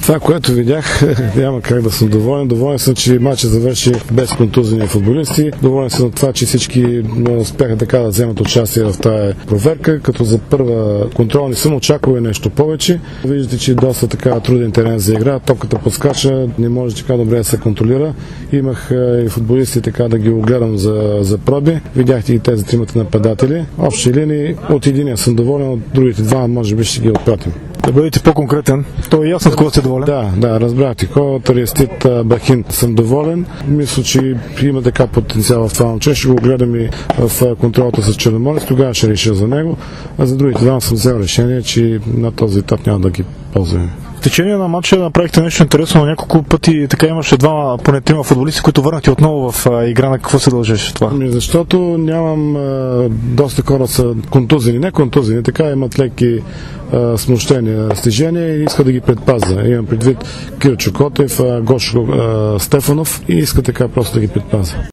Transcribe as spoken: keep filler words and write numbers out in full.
Това, което видях, няма как да съм доволен. Доволен съм, че матчът завърши без контузени футболисти. Доволен съм от това, че всички успяха така да вземат участие в тази проверка, като за първа контрол не съм очаквал нещо повече. Виждате, че е доста така труден терен за игра. Топката подскача, не може така добре да се контролира. Имах и футболисти така да ги огледам за, за проби. Видяхте и тези тримата нападатели. Общи линии от единия съм доволен, от другите два може би ще ги отпратим. Да бъдете по-конкретен. То е ясно от кого сте доволен. Да, да, разбрахте. От Аристит Бахин съм доволен. Мисля, че има така потенциал в това момче. Ще го гледам и в контролата с Черноморец. Тогава ще реша за него. А за другите два съм взел решение, че на този етап няма да ги ползваме. В течение на матча направихте нещо интересно, на няколко пъти така имаше два, поне трима футболисти, които върнахте отново в а, игра. На какво се дължеше това? Ами защото нямам а, доста хора са контузени, не контузени, така имат леки а, смущения, стежения и иска да ги предпазя. Имам предвид Кирчо Котев, а, Гошо а, Стефанов и иска така просто да ги предпазя.